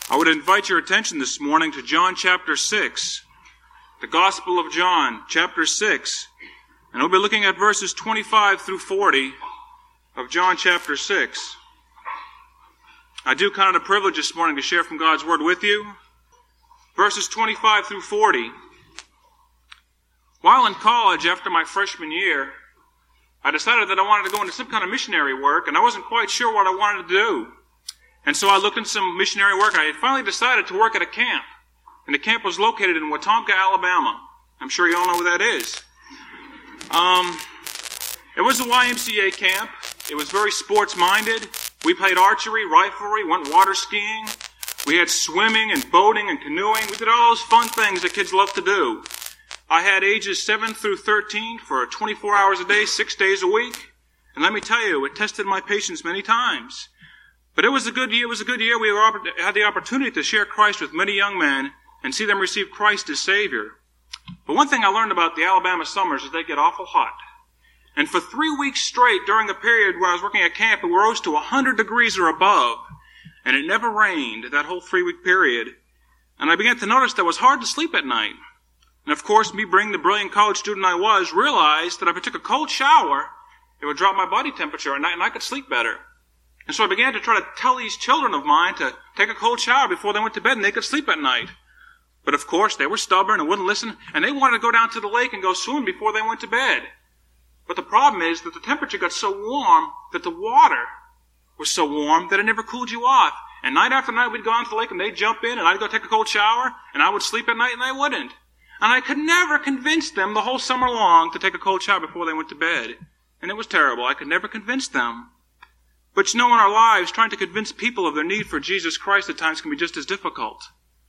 I would invite your attention this morning to John chapter 6, the Gospel of John, chapter 6. And we'll be looking at verses 25 through 40 of John chapter 6. I do count it a privilege this morning to share from God's Word with you. Verses 25 through 40. While in college, after my freshman year, I decided that I wanted to go into some kind of missionary work, and I wasn't quite sure what I wanted to do. And so I looked into some missionary work. I had finally decided to work at a camp. And the camp was located in Wetumpka, Alabama. I'm sure you all know where that is. It was a YMCA camp. It was very sports-minded. We played archery, riflery, went water skiing. We had swimming and boating and canoeing. We did all those fun things that kids love to do. I had ages 7 through 13 for 24 hours a day, 6 days a week. And let me tell you, it tested my patience many times. But it was a good year. We had the opportunity to share Christ with many young men and see them receive Christ as Savior. But one thing I learned about the Alabama summers is they get awful hot. And for 3 weeks straight during the period when I was working at camp, it rose to 100 degrees or above. And it never rained that whole 3-week period. And I began to notice that it was hard to sleep at night. And of course, me being the brilliant college student I was, realized that if I took a cold shower, it would drop my body temperature and I could sleep better. And so I began to try to tell these children of mine to take a cold shower before they went to bed and they could sleep at night. But of course, they were stubborn and wouldn't listen, and they wanted to go down to the lake and go swim before they went to bed. But the problem is that the temperature got so warm that the water was so warm that it never cooled you off. And night after night, we'd go down to the lake and they'd jump in and I'd go take a cold shower and I would sleep at night and they wouldn't. And I could never convince them the whole summer long to take a cold shower before they went to bed. And it was terrible. I could never convince them. But you know, in our lives, trying to convince people of their need for Jesus Christ at times can be just as difficult.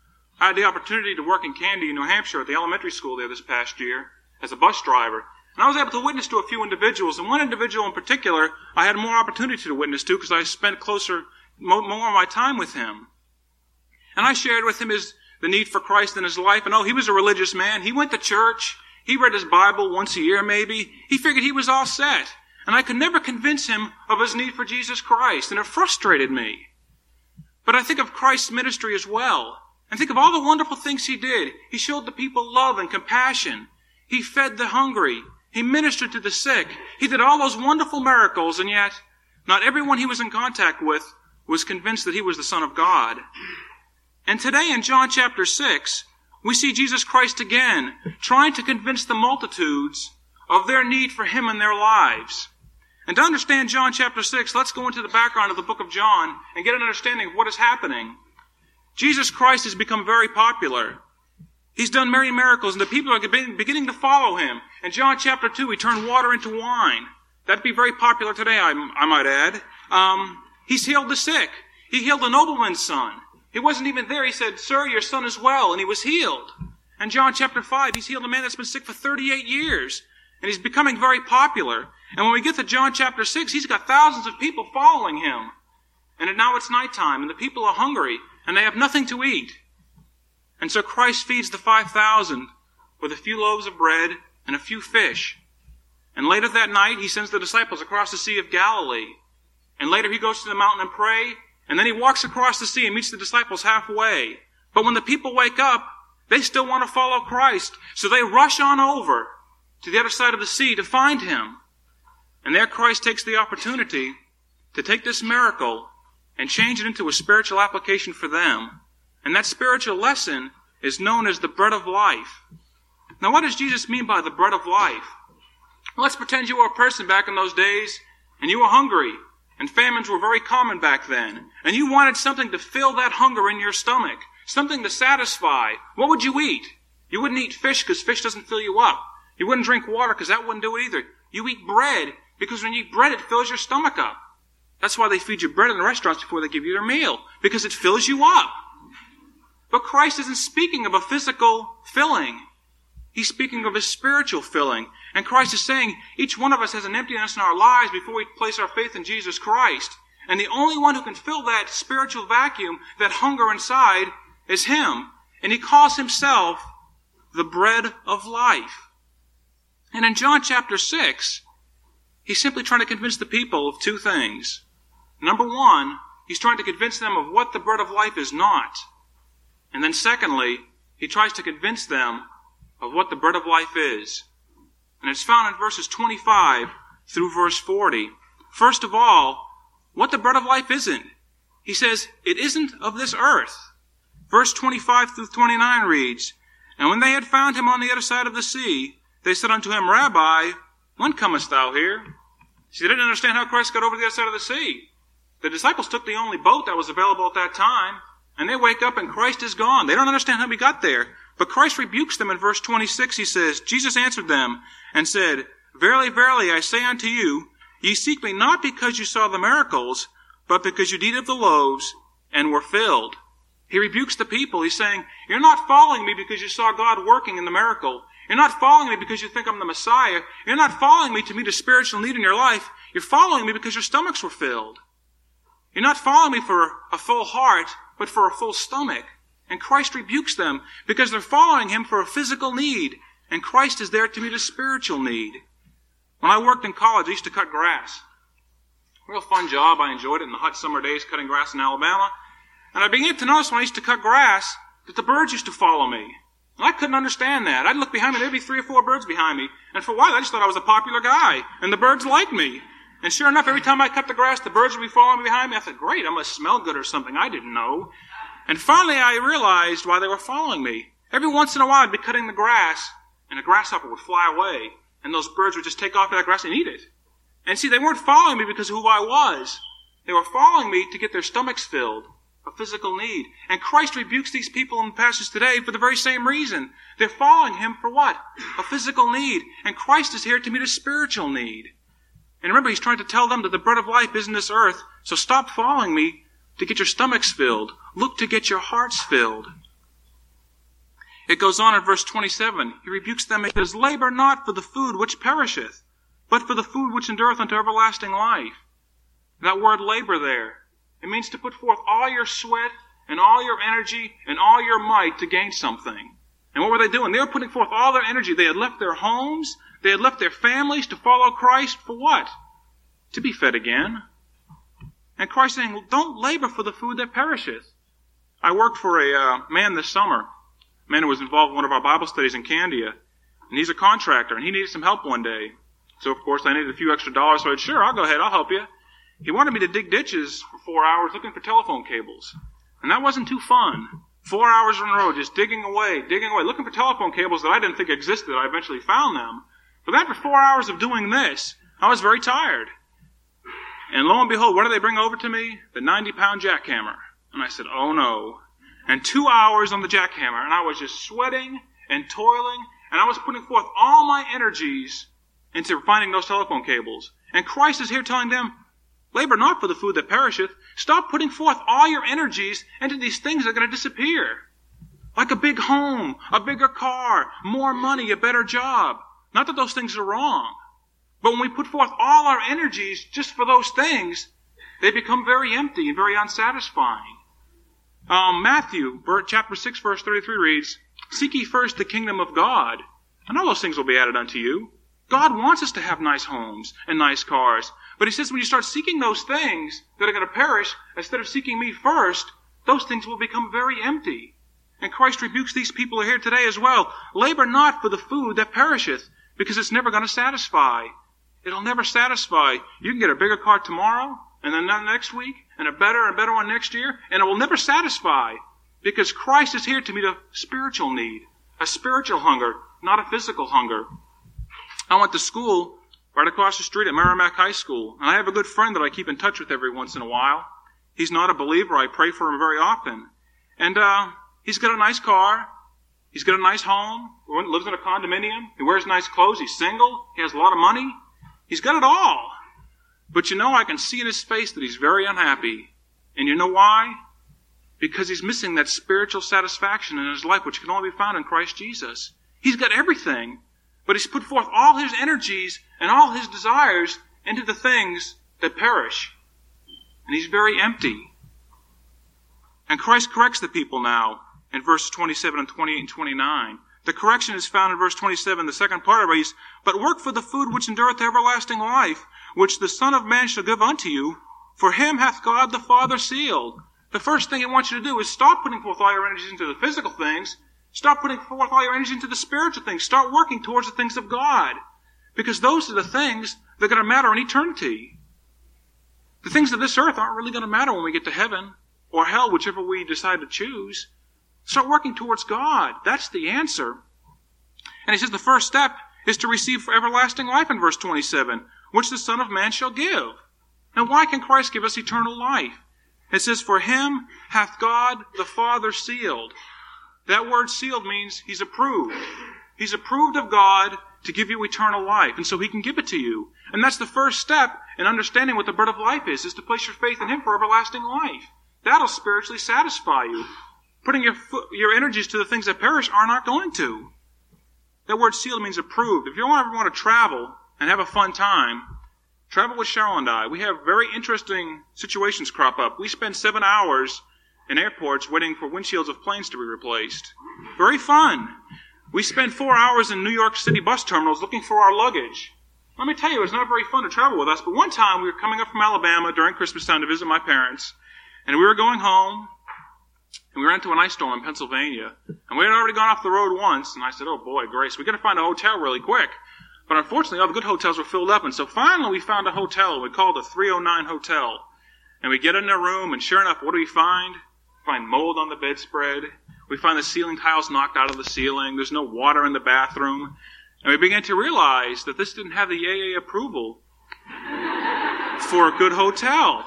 I had the opportunity to work in Candy, New Hampshire at the elementary school there this past year as a bus driver. And I was able to witness to a few individuals. And one individual in particular, I had more opportunity to witness to because I spent more of my time with him. And I shared with him the need for Christ in his life. And he was a religious man. He went to church. He read his Bible once a year maybe. He figured he was all set. And I could never convince him of his need for Jesus Christ. And it frustrated me. But I think of Christ's ministry as well. And think of all the wonderful things he did. He showed the people love and compassion. He fed the hungry. He ministered to the sick. He did all those wonderful miracles. And yet, not everyone he was in contact with was convinced that he was the Son of God. And today in John chapter 6, we see Jesus Christ again trying to convince the multitudes of their need for him in their lives. And to understand John chapter 6, let's go into the background of the book of John and get an understanding of what is happening. Jesus Christ has become very popular. He's done many miracles, and the people are beginning to follow him. In John chapter 2, he turned water into wine. That'd be very popular today, I might add. He's healed the sick. He healed a nobleman's son. He wasn't even there. He said, "Sir, your son is well," and he was healed. In John chapter 5, he's healed a man that's been sick for 38 years. And he's becoming very popular. And when we get to John chapter 6, he's got thousands of people following him. And now it's nighttime, and the people are hungry, and they have nothing to eat. And so Christ feeds the 5,000 with a few loaves of bread and a few fish. And later that night, he sends the disciples across the Sea of Galilee. And later he goes to the mountain and pray, and then he walks across the sea and meets the disciples halfway. But when the people wake up, they still want to follow Christ. So they rush on over to the other side of the sea to find him. And there Christ takes the opportunity to take this miracle and change it into a spiritual application for them. And that spiritual lesson is known as the bread of life. Now, what does Jesus mean by the bread of life? Well, let's pretend you were a person back in those days, and you were hungry, and famines were very common back then, and you wanted something to fill that hunger in your stomach, something to satisfy. What would you eat? You wouldn't eat fish because fish doesn't fill you up. You wouldn't drink water because that wouldn't do it either. You eat bread because when you eat bread, it fills your stomach up. That's why they feed you bread in the restaurants before they give you their meal, because it fills you up. But Christ isn't speaking of a physical filling. He's speaking of a spiritual filling. And Christ is saying each one of us has an emptiness in our lives before we place our faith in Jesus Christ. And the only one who can fill that spiritual vacuum, that hunger inside, is him. And he calls himself the bread of life. And in John chapter 6, he's simply trying to convince the people of two things. Number one, he's trying to convince them of what the bread of life is not. And then secondly, he tries to convince them of what the bread of life is. And it's found in verses 25 through verse 40. First of all, what the bread of life isn't. He says, it isn't of this earth. Verse 25 through 29 reads, And when they had found him on the other side of the sea, they said unto him, Rabbi, when comest thou here? See, they didn't understand how Christ got over to the other side of the sea. The disciples took the only boat that was available at that time, and they wake up and Christ is gone. They don't understand how he got there. But Christ rebukes them in verse 26. He says, Jesus answered them and said, Verily, verily, I say unto you, ye seek me not because you saw the miracles, but because you eat of the loaves and were filled. He rebukes the people. He's saying, you're not following me because you saw God working in the miracle. You're not following me because you think I'm the Messiah. You're not following me to meet a spiritual need in your life. You're following me because your stomachs were filled. You're not following me for a full heart, but for a full stomach. And Christ rebukes them because they're following him for a physical need. And Christ is there to meet a spiritual need. When I worked in college, I used to cut grass. Real fun job. I enjoyed it in the hot summer days cutting grass in Alabama. And I began to notice when I used to cut grass that the birds used to follow me. And I couldn't understand that. I'd look behind me, there'd be 3 or 4 birds behind me. And for a while, I just thought I was a popular guy. And the birds liked me. And sure enough, every time I cut the grass, the birds would be following me behind me. I thought, great, I must smell good or something. I didn't know. And finally, I realized why they were following me. Every once in a while, I'd be cutting the grass, and a grasshopper would fly away. And those birds would just take off that grass and eat it. And see, they weren't following me because of who I was. They were following me to get their stomachs filled. A physical need. And Christ rebukes these people in the passage today for the very same reason. They're following him for what? A physical need. And Christ is here to meet a spiritual need. And remember, he's trying to tell them that the bread of life isn't this earth, so stop following me to get your stomachs filled. Look to get your hearts filled. It goes on in verse 27. He rebukes them and says, Labor not for the food which perisheth, but for the food which endureth unto everlasting life. That word labor there, it means to put forth all your sweat and all your energy and all your might to gain something. And what were they doing? They were putting forth all their energy. They had left their homes. They had left their families to follow Christ for what? To be fed again. And Christ saying, well, don't labor for the food that perisheth. I worked for a man this summer. A man who was involved in one of our Bible studies in Candia. And he's a contractor, and he needed some help one day. So, of course, I needed a few extra dollars, so I said, sure, I'll go ahead, I'll help you. He wanted me to dig ditches for 4 hours looking for telephone cables. And that wasn't too fun. 4 hours on the road, just digging away, looking for telephone cables that I didn't think existed. I eventually found them. But after 4 hours of doing this, I was very tired. And lo and behold, what did they bring over to me? The 90-pound jackhammer. And I said, oh no. And 2 hours on the jackhammer, and I was just sweating and toiling, and I was putting forth all my energies into finding those telephone cables. And Christ is here telling them, labor not for the food that perisheth. Stop putting forth all your energies into these things that are going to disappear. Like a big home, a bigger car, more money, a better job. Not that those things are wrong. But when we put forth all our energies just for those things, they become very empty and very unsatisfying. Matthew, chapter 6, verse 33 reads, Seek ye first the kingdom of God, and all those things will be added unto you. God wants us to have nice homes and nice cars. But he says when you start seeking those things that are going to perish, instead of seeking me first, those things will become very empty. And Christ rebukes these people here today as well. Labor not for the food that perisheth, because it's never going to satisfy. It'll never satisfy. You can get a bigger car tomorrow, and then next week, and a better one next year, and it will never satisfy. Because Christ is here to meet a spiritual need, a spiritual hunger, not a physical hunger. I went to school right across the street at Merrimack High School, and I have a good friend that I keep in touch with every once in a while. He's not a believer. I pray for him very often. And he's got a nice car. He's got a nice home. He lives in a condominium. He wears nice clothes. He's single. He has a lot of money. He's got it all. But you know, I can see in his face that he's very unhappy. And you know why? Because he's missing that spiritual satisfaction in his life, which can only be found in Christ Jesus. He's got everything, but he's put forth all his energies and all his desires into the things that perish. And he's very empty. And Christ corrects the people now in verses 27 and 28 and 29. The correction is found in verse 27, the second part of it reads, But work for the food which endureth to everlasting life, which the Son of Man shall give unto you, For him hath God the Father sealed. The first thing he wants you to do is stop putting forth all your energies into the physical things. Stop putting forth all your energy into the spiritual things. Start working towards the things of God. Because those are the things that are going to matter in eternity. The things of this earth aren't really going to matter when we get to heaven or hell, whichever we decide to choose. Start working towards God. That's the answer. And he says the first step is to receive for everlasting life in verse 27, which the Son of Man shall give. Now why can Christ give us eternal life? It says, for him hath God the Father sealed. That word sealed means he's approved. He's approved of God to give you eternal life, and so he can give it to you. And that's the first step in understanding what the bread of life is to place your faith in him for everlasting life. That'll spiritually satisfy you. Putting your energies to the things that perish are not going to. That word sealed means approved. If you ever want to travel and have a fun time, travel with Cheryl and I. We have very interesting situations crop up. We spend 7 hours in airports waiting for windshields of planes to be replaced. Very fun. We spend 4 hours in New York City bus terminals looking for our luggage. Let me tell you, it's not very fun to travel with us, but one time we were coming up from Alabama during Christmas time to visit my parents, and we were going home, and we ran into an ice storm in Pennsylvania, and we had already gone off the road once, and I said, oh boy, Grace, we got to find a hotel really quick. But unfortunately, all the good hotels were filled up, and so finally we found a hotel. We called it 309 Hotel. And we get in a room, and sure enough, what do we find? We find mold on the bedspread. We find the ceiling tiles knocked out of the ceiling. There's no water in the bathroom. And we began to realize that this didn't have the AA approval for a good hotel.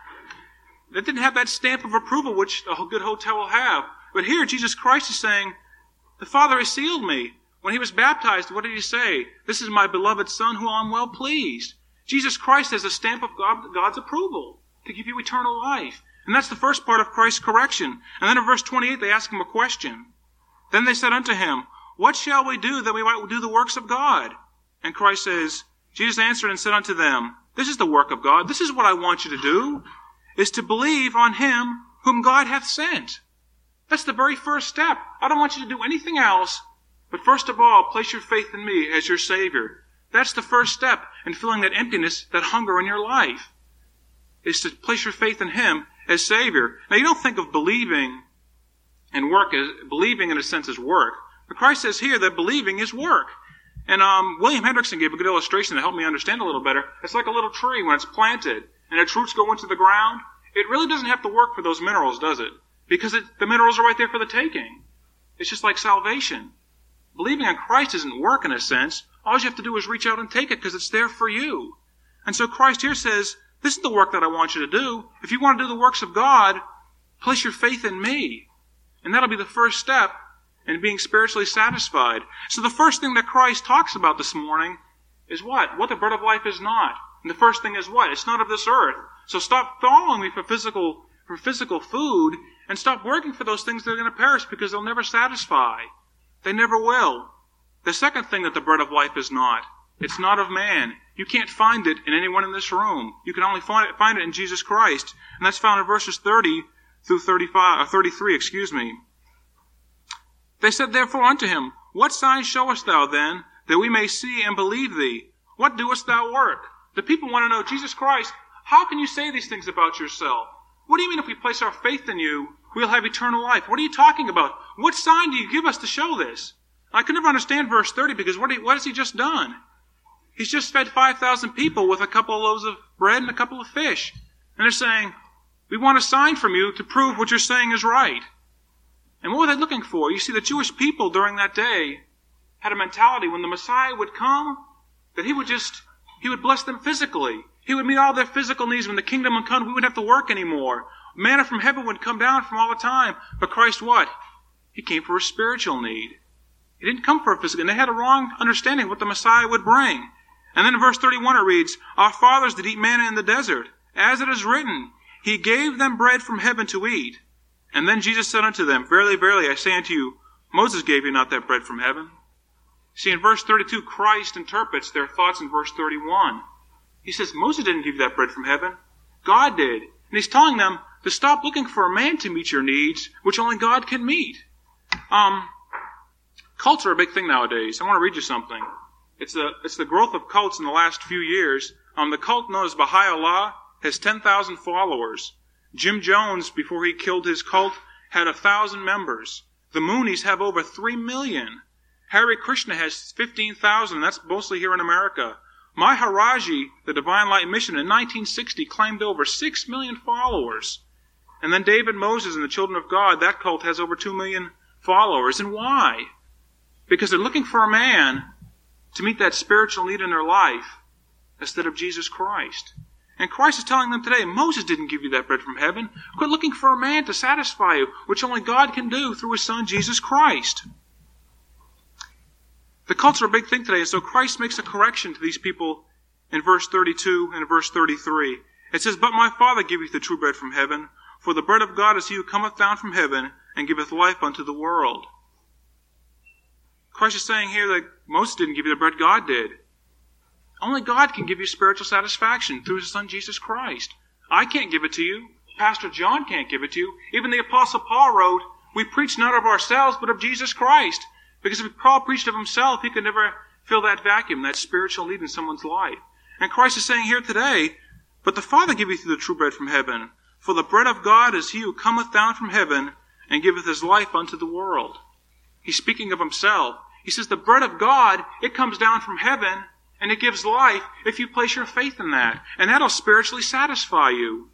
It didn't have that stamp of approval which a good hotel will have. But here, Jesus Christ is saying, the Father has sealed me. When he was baptized, what did he say? This is my beloved Son whom I'm well pleased. Jesus Christ has a stamp of God's approval to give you eternal life. And that's the first part of Christ's correction. And then in verse 28, they ask him a question. Then they said unto him, what shall we do that we might do the works of God? And Christ says, Jesus answered and said unto them, this is the work of God. This is what I want you to do, is to believe on him whom God hath sent. That's the very first step. I don't want you to do anything else. But first of all, place your faith in me as your Savior. That's the first step in filling that emptiness, that hunger in your life, is to place your faith in him as Savior. Now, you don't think of believing and work as, believing in a sense is work. But Christ says here that believing is work. And William Hendrickson gave a good illustration that helped me understand a little better. It's like a little tree when it's planted and its roots go into the ground. It really doesn't have to work for those minerals, does it? Because the minerals are right there for the taking. It's just like salvation. Believing in Christ isn't work in a sense. All you have to do is reach out and take it because it's there for you. And so Christ here says, this is the work that I want you to do. If you want to do the works of God, place your faith in me. And that'll be the first step in being spiritually satisfied. So the first thing that Christ talks about this morning is what? What the bread of life is not. And the first thing is what? It's not of this earth. So stop following me for physical food and stop working for those things that are going to perish because they'll never satisfy. They never will. The second thing that the bread of life is not, it's not of man. You can't find it in anyone in this room. You can only find it in Jesus Christ. And that's found in verses 30 through 33. They said therefore unto him, what sign showest thou then, that we may see and believe thee? What doest thou work? The people want to know, Jesus Christ, how can you say these things about yourself? What do you mean if we place our faith in you, we'll have eternal life? What are you talking about? What sign do you give us to show this? I could never understand verse 30 because what has he just done? He's just fed 5,000 people with a couple of loaves of bread and a couple of fish. And they're saying, we want a sign from you to prove what you're saying is right. And what were they looking for? You see, the Jewish people during that day had a mentality when the Messiah would come, that he would bless them physically. He would meet all their physical needs. When the kingdom would come, we wouldn't have to work anymore. Manna from heaven would come down from all the time. But Christ what? He came for a spiritual need. He didn't come for a physical. And they had a wrong understanding of what the Messiah would bring. And then in verse 31 it reads, our fathers did eat manna in the desert, as it is written, he gave them bread from heaven to eat. And then Jesus said unto them, verily, verily, I say unto you, Moses gave you not that bread from heaven. See, in verse 32, Christ interprets their thoughts in verse 31. He says, Moses didn't give you that bread from heaven. God did. And he's telling them to stop looking for a man to meet your needs, which only God can meet. Cults are a big thing nowadays. I want to read you something. It's the growth of cults in the last few years. The cult known as Baha'u'llah has 10,000 followers. Jim Jones, before he killed his cult, had 1,000 members. The Moonies have over 3 million. Hare Krishna has 15,000. That's mostly here in America. Maharaji, the Divine Light Mission, in 1960 claimed over 6 million followers. And then David Moses and the Children of God, that cult has over 2 million followers. And why? Because they're looking for a man to meet that spiritual need in their life instead of Jesus Christ. And Christ is telling them today, Moses didn't give you that bread from heaven. Quit looking for a man to satisfy you, which only God can do through His Son, Jesus Christ. The cults are a big thing today, and so Christ makes a correction to these people in verse 32 and verse 33. It says, But my Father giveth the true bread from heaven, for the bread of God is he who cometh down from heaven, and giveth life unto the world. Christ is saying here that Moses didn't give you the bread, God did. Only God can give you spiritual satisfaction through His Son, Jesus Christ. I can't give it to you. Pastor John can't give it to you. Even the Apostle Paul wrote, We preach not of ourselves, but of Jesus Christ. Because if Paul preached of himself, he could never fill that vacuum, that spiritual need in someone's life. And Christ is saying here today, But the Father giveth you the true bread from heaven. For the bread of God is he who cometh down from heaven, and giveth his life unto the world. He's speaking of himself. He says the bread of God, it comes down from heaven, and it gives life if you place your faith in that. And that'll spiritually satisfy you.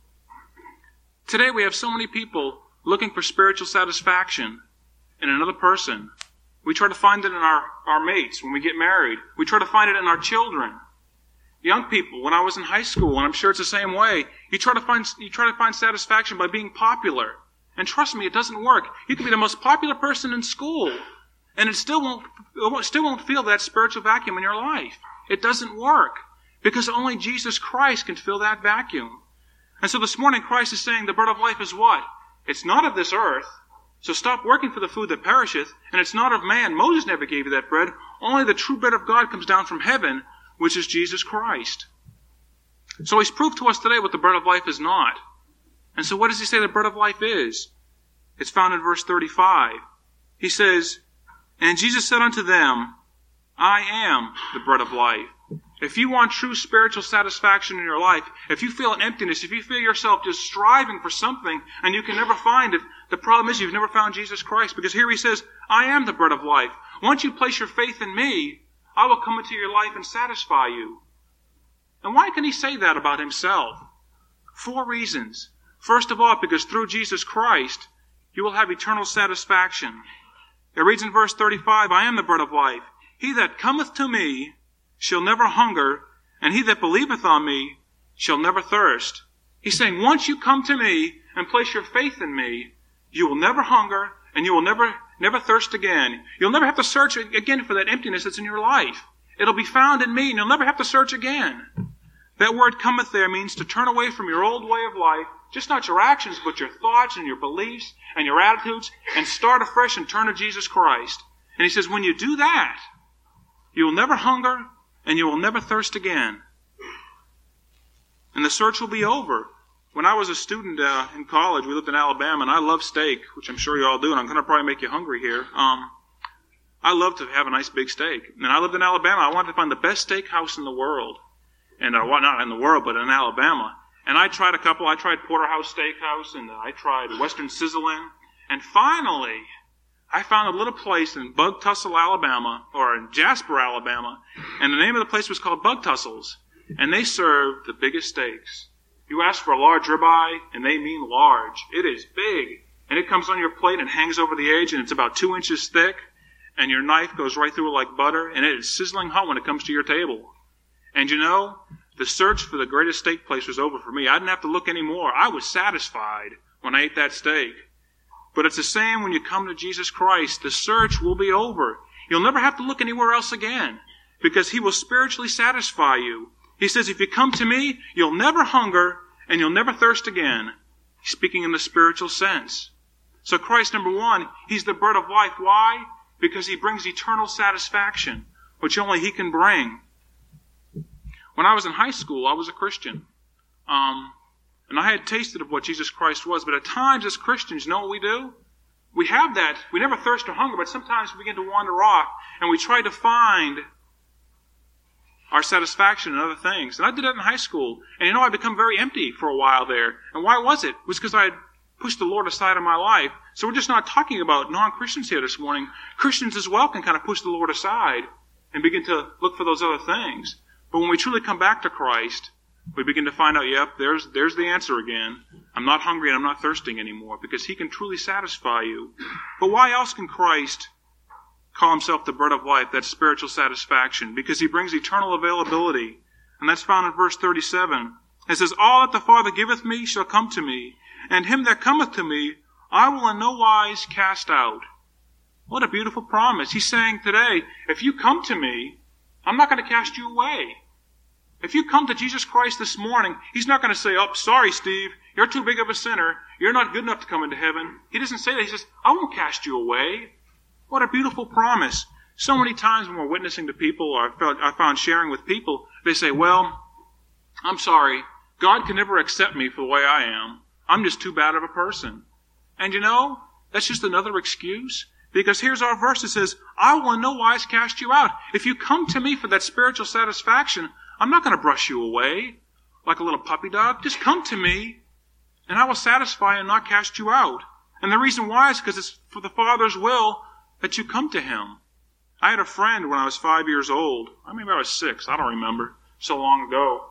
Today we have so many people looking for spiritual satisfaction in another person. We try to find it in our mates when we get married. We try to find it in our children. Young people, when I was in high school, and I'm sure it's the same way, you try to find satisfaction by being popular. And trust me, it doesn't work. You can be the most popular person in school, and it still won't feel that spiritual vacuum in your life. It doesn't work, because only Jesus Christ can fill that vacuum. And so this morning Christ is saying the bread of life is what? It's not of this earth. So stop working for the food that perisheth, and it's not of man. Moses never gave you that bread. Only the true bread of God comes down from heaven, which is Jesus Christ. So He's proved to us today what the bread of life is not. And so what does He say the bread of life is? It's found in verse 35. He says, And Jesus said unto them, I am the bread of life. If you want true spiritual satisfaction in your life, if you feel an emptiness, if you feel yourself just striving for something and you can never find it, the problem is you've never found Jesus Christ. Because here He says, I am the bread of life. Once you place your faith in me, I will come into your life and satisfy you. And why can He say that about Himself? 4 reasons. First of all, because through Jesus Christ, you will have eternal satisfaction. It reads in verse 35, I am the bread of life. He that cometh to me shall never hunger, and he that believeth on me shall never thirst. He's saying, once you come to me and place your faith in me, you will never hunger, and you will never thirst again. You'll never have to search again for that emptiness that's in your life. It'll be found in me, and you'll never have to search again. That word cometh there means to turn away from your old way of life, just not your actions, but your thoughts and your beliefs and your attitudes, and start afresh and turn to Jesus Christ. And He says, when you do that, you will never hunger, and you will never thirst again. And the search will be over. When I was a student in college, we lived in Alabama, and I love steak, which I'm sure you all do, and I'm going to probably make you hungry here. I love to have a nice big steak. And I lived in Alabama. I wanted to find the best steakhouse in the world. And not in the world, but in Alabama. And I tried a couple. I tried Porterhouse Steakhouse, and I tried Western Sizzlin'. And finally, I found a little place in Bug Tussle, Alabama, or in Jasper, Alabama, and the name of the place was called Bug Tussles, and they served the biggest steaks. You ask for a large ribeye, and they mean large. It is big, and it comes on your plate and hangs over the edge, and it's about 2 inches thick, and your knife goes right through it like butter, and it is sizzling hot when it comes to your table. And you know, the search for the greatest steak place was over for me. I didn't have to look anymore. I was satisfied when I ate that steak. But it's the same when you come to Jesus Christ. The search will be over. You'll never have to look anywhere else again, because He will spiritually satisfy you. He says, if you come to me, you'll never hunger and you'll never thirst again. He's speaking in the spiritual sense. So Christ, number 1, He's the bread of life. Why? Because He brings eternal satisfaction, which only He can bring. When I was in high school, I was a Christian. And I had tasted of what Jesus Christ was, but at times as Christians, you know what we do? We have that. We never thirst or hunger, but sometimes we begin to wander off, and we try to find our satisfaction in other things. And I did that in high school. And I'd become very empty for a while there. And why was it? It was because I had pushed the Lord aside in my life. So we're just not talking about non-Christians here this morning. Christians as well can kind of push the Lord aside and begin to look for those other things. But when we truly come back to Christ, we begin to find out, yep, there's the answer again. I'm not hungry and I'm not thirsting anymore, because He can truly satisfy you. But why else can Christ call Himself the bread of life, that spiritual satisfaction? Because He brings eternal availability. And that's found in verse 37. It says, all that the Father giveth me shall come to me, and him that cometh to me I will in no wise cast out. What a beautiful promise. He's saying today, if you come to me, I'm not going to cast you away. If you come to Jesus Christ this morning, He's not going to say, oh, sorry, Steve, you're too big of a sinner. You're not good enough to come into heaven. He doesn't say that. He says, I won't cast you away. What a beautiful promise. So many times when we're witnessing to people, or I found sharing with people, they say, well, I'm sorry. God can never accept me for the way I am. I'm just too bad of a person. And that's just another excuse. Because here's our verse that says, I will in no wise cast you out. If you come to me for that spiritual satisfaction, I'm not going to brush you away like a little puppy dog. Just come to me, and I will satisfy and not cast you out. And the reason why is because it's for the Father's will that you come to Him. I had a friend when I was 5 years old. Maybe I was 6. I don't remember. So long ago.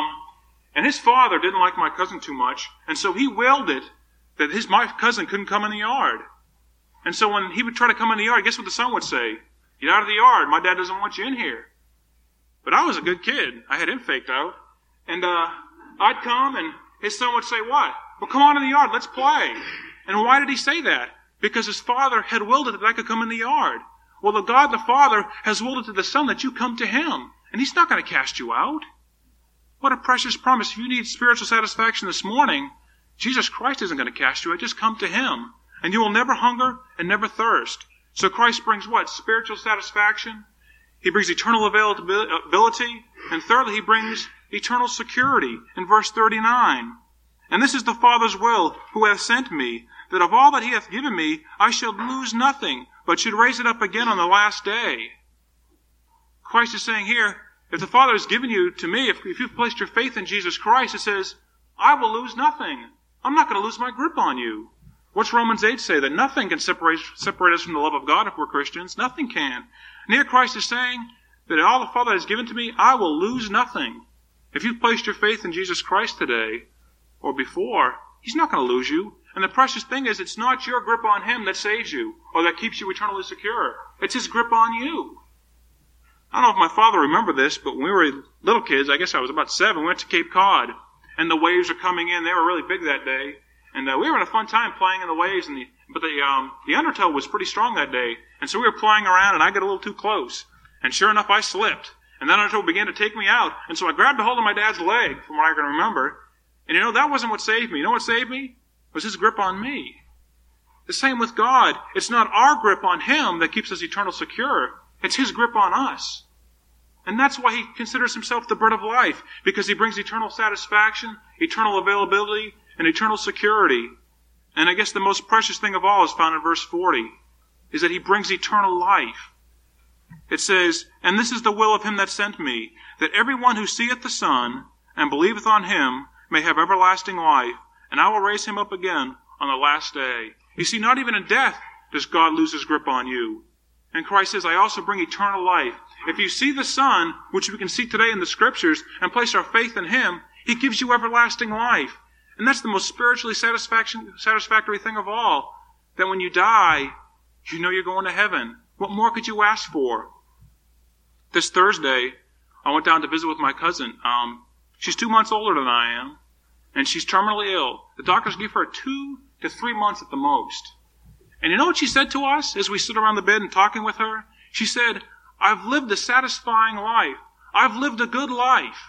And his father didn't like my cousin too much, and so he willed it that my cousin couldn't come in the yard. And so when he would try to come in the yard, guess what the son would say? Get out of the yard. My dad doesn't want you in here. But I was a good kid. I had him faked out. And I'd come, and his son would say, what? Well, come on in the yard. Let's play. And why did he say that? Because his father had willed it that I could come in the yard. Well, the God the Father has willed it to the Son that you come to Him. And He's not going to cast you out. What a precious promise. If you need spiritual satisfaction this morning, Jesus Christ isn't going to cast you out. Just come to Him. And you will never hunger and never thirst. So Christ brings what? Spiritual satisfaction. He brings eternal availability. And thirdly, He brings eternal security in verse 39. And this is the Father's will, who hath sent me, that of all that He hath given me, I shall lose nothing, but should raise it up again on the last day. Christ is saying here, if the Father has given you to me, if you've placed your faith in Jesus Christ, it says, I will lose nothing. I'm not going to lose my grip on you. What's Romans 8 say? That nothing can separate us from the love of God if we're Christians. Nothing can. And here Christ is saying that all the Father has given to me, I will lose nothing. If you've placed your faith in Jesus Christ today, or before, He's not going to lose you. And the precious thing is, it's not your grip on Him that saves you, or that keeps you eternally secure. It's His grip on you. I don't know if my father remembered this, but when we were little kids, I guess I was about 7, we went to Cape Cod, and the waves were coming in. They were really big that day. And we were having a fun time playing in the waves, but the undertow was pretty strong that day. And so we were playing around, and I got a little too close. And sure enough, I slipped. And that undertow began to take me out. And so I grabbed a hold of my dad's leg, from what I can remember. And that wasn't what saved me. You know what saved me? It was His grip on me. The same with God. It's not our grip on Him that keeps us eternal secure. It's His grip on us. And that's why He considers Himself the bread of life, because He brings eternal satisfaction, eternal availability, and eternal security. And I guess the most precious thing of all is found in verse 40, is that He brings eternal life. It says, and this is the will of Him that sent me, that every one who seeth the Son, and believeth on Him, may have everlasting life, and I will raise him up again on the last day. You see, not even in death does God lose His grip on you. And Christ says, I also bring eternal life. If you see the Son, which we can see today in the Scriptures, and place our faith in Him, He gives you everlasting life. And that's the most spiritually satisfactory thing of all. That when you die, you know you're going to heaven. What more could you ask for? This Thursday, I went down to visit with my cousin. She's 2 months older than I am, and she's terminally ill. The doctors give her 2 to 3 months at the most. And you know what she said to us as we stood around the bed and talking with her? She said, I've lived a satisfying life. I've lived a good life.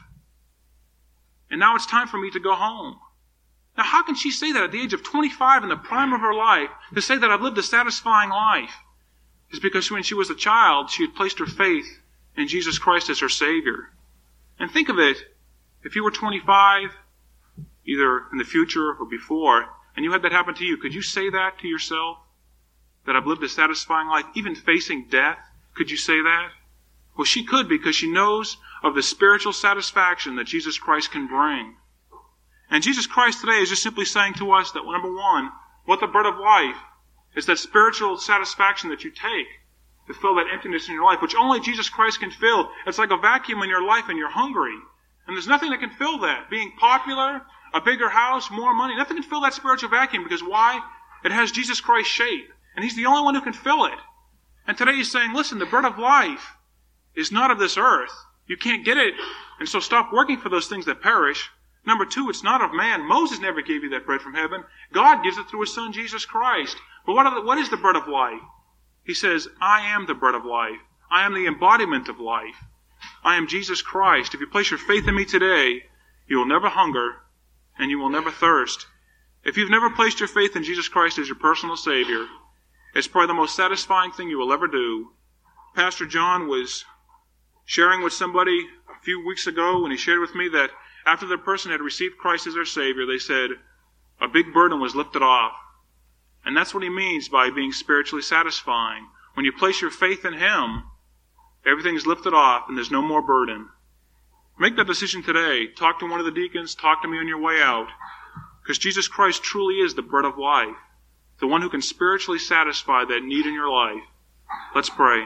And now it's time for me to go home. Now, how can she say that at the age of 25 in the prime of her life, to say that I've lived a satisfying life? It's because when she was a child, she had placed her faith in Jesus Christ as her Savior. And think of it, if you were 25, either in the future or before, and you had that happen to you, could you say that to yourself? That I've lived a satisfying life, even facing death? Could you say that? Well, she could because she knows of the spiritual satisfaction that Jesus Christ can bring. And Jesus Christ today is just simply saying to us that, number one, what the bread of life is that spiritual satisfaction that you take to fill that emptiness in your life, which only Jesus Christ can fill. It's like a vacuum in your life and you're hungry. And there's nothing that can fill that. Being popular, a bigger house, more money, nothing can fill that spiritual vacuum because why? It has Jesus Christ's shape. And He's the only one who can fill it. And today He's saying, listen, the bread of life is not of this earth. You can't get it. And so stop working for those things that perish. Number two, it's not of man. Moses never gave you that bread from heaven. God gives it through His Son, Jesus Christ. But what is the bread of life? He says, I am the bread of life. I am the embodiment of life. I am Jesus Christ. If you place your faith in me today, you will never hunger and you will never thirst. If you've never placed your faith in Jesus Christ as your personal Savior, it's probably the most satisfying thing you will ever do. Pastor John was sharing with somebody a few weeks ago, and he shared with me that after the person had received Christ as their Savior, they said a big burden was lifted off. And that's what he means by being spiritually satisfying. When you place your faith in Him, everything is lifted off and there's no more burden. Make that decision today. Talk to one of the deacons. Talk to me on your way out. Because Jesus Christ truly is the bread of life. The one who can spiritually satisfy that need in your life. Let's pray.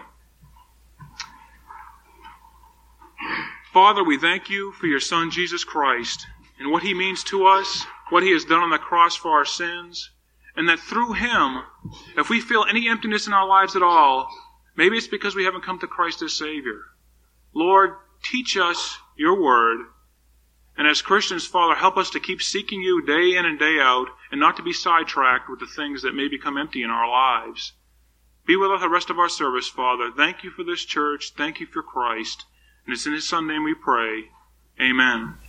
Father, we thank You for Your Son, Jesus Christ, and what He means to us, what He has done on the cross for our sins, and that through Him, if we feel any emptiness in our lives at all, maybe it's because we haven't come to Christ as Savior. Lord, teach us Your Word, and as Christians, Father, help us to keep seeking You day in and day out, and not to be sidetracked with the things that may become empty in our lives. Be with us the rest of our service, Father. Thank You for this church. Thank You for Christ. And it's in His Son's name we pray. Amen.